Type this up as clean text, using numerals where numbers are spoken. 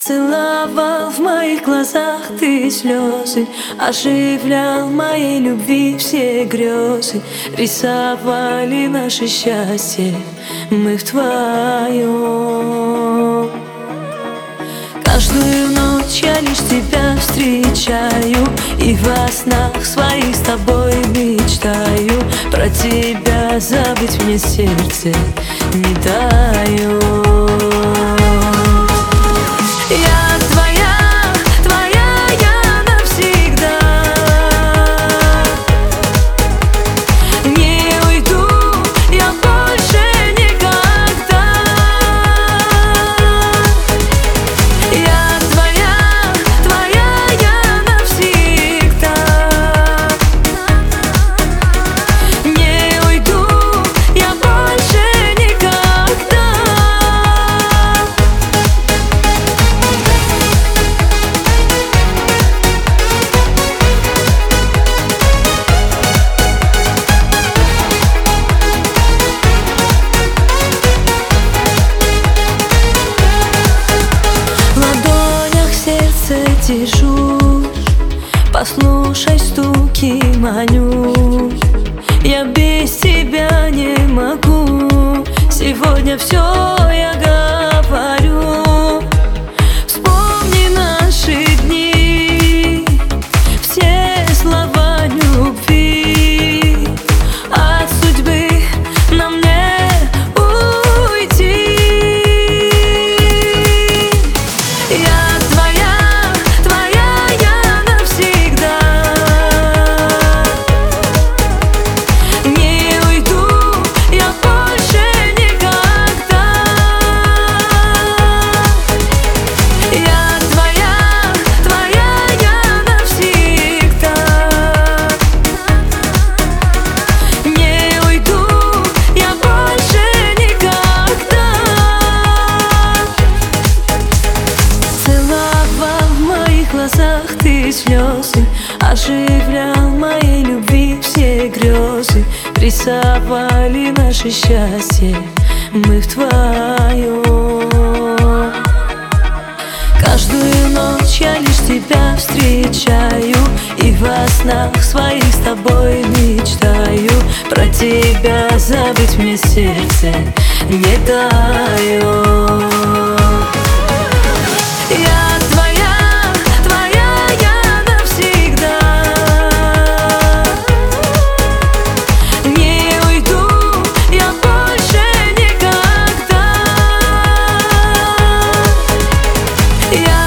Целовал в моих глазах ты слезы, оживлял моей любви все грезы. Рисовали наше счастье мы вдвоем. Каждую ночь я лишь тебя встречаю, и во снах своих с тобой мечтаю. Про тебя забыть мне сердце не дает. Я твоя, твоя я навсегда. Не уйду я больше никогда. Я твоя, твоя я навсегда. Не уйду я больше никогда. Держу, послушай стуки, маню. Я без тебя не могу. Сегодня все я говорю. Вспомни наши дни, все слова любви. От судьбы нам не уйти. Я твоя, ты слезы, оживлял моей любви все грезы. Рисовали наше счастье мы вдвоем. Каждую ночь я лишь тебя встречаю, и во снах своих с тобой мечтаю. Про тебя забыть мне сердце не дает. Я твоя, твоя я навсегда. Не уйду я больше никогда. Я